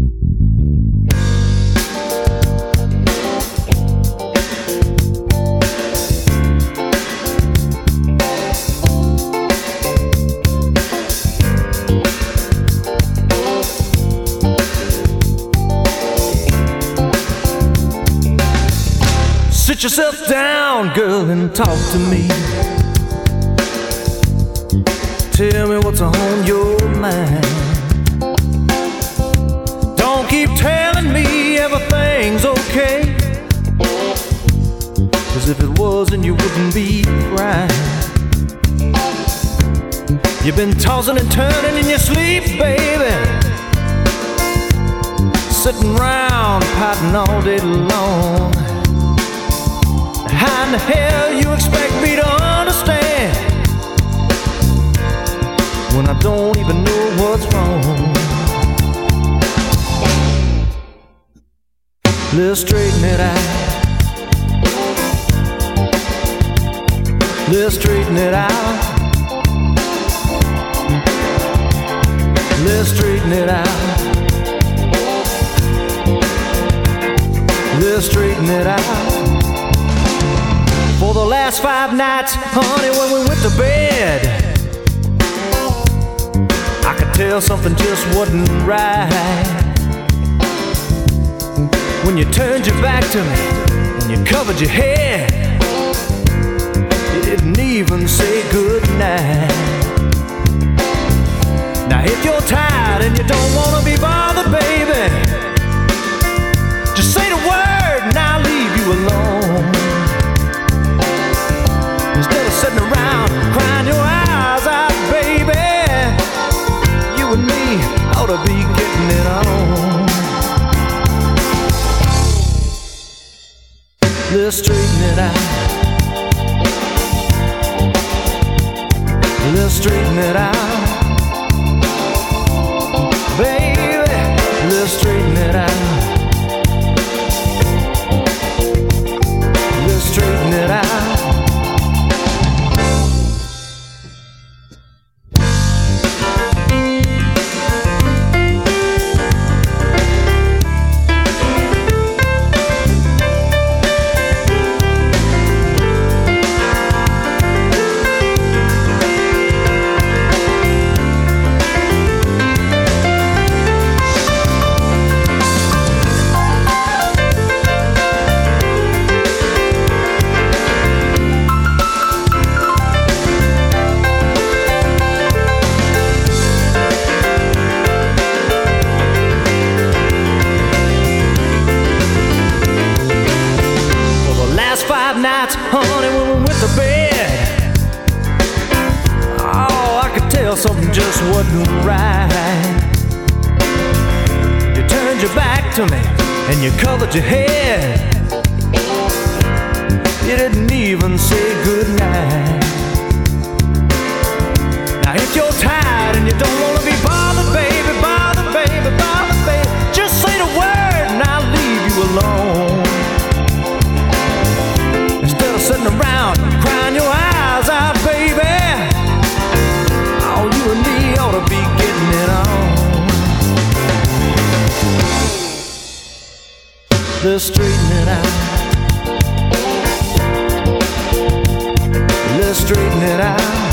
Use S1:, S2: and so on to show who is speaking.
S1: Sit yourself down, girl, and talk to me. Tell me what's on your mind. Don't keep telling me everything's okay, 'cause if it wasn't, you wouldn't be crying. You've been tossing and turning in your sleep, baby, sitting around pouting all day long. How in the hell you expect me to understand when I don't even know what's wrong? Let's straighten it out. Let's straighten it out. Let's straighten it out. Let's straighten it out. For the last 5 nights, honey, when we went to bed, I could tell something just wasn't right. When you turned your back to me and you covered your head, you didn't even say goodnight. Now if you're tired and you don't want to be bothered, baby, just say the word and I'll leave you alone. Instead of sitting around crying your eyes out, baby, you and me ought to be getting it on. Let's straighten it out. Let's straighten it out. Baby, let's straighten it out. Let's straighten it out. Nights, honey, when we went to bed, oh, I could tell something just wasn't right. You turned your back to me and you covered your head. You didn't even say goodnight. Now if you're tired and you don't want to be bothered, baby, bothered, baby, bothered, baby, just say the word and I'll leave you alone. Sitting around crying your eyes out, baby, oh, you and me ought to be getting it on. Let's straighten it out. Let's straighten it out.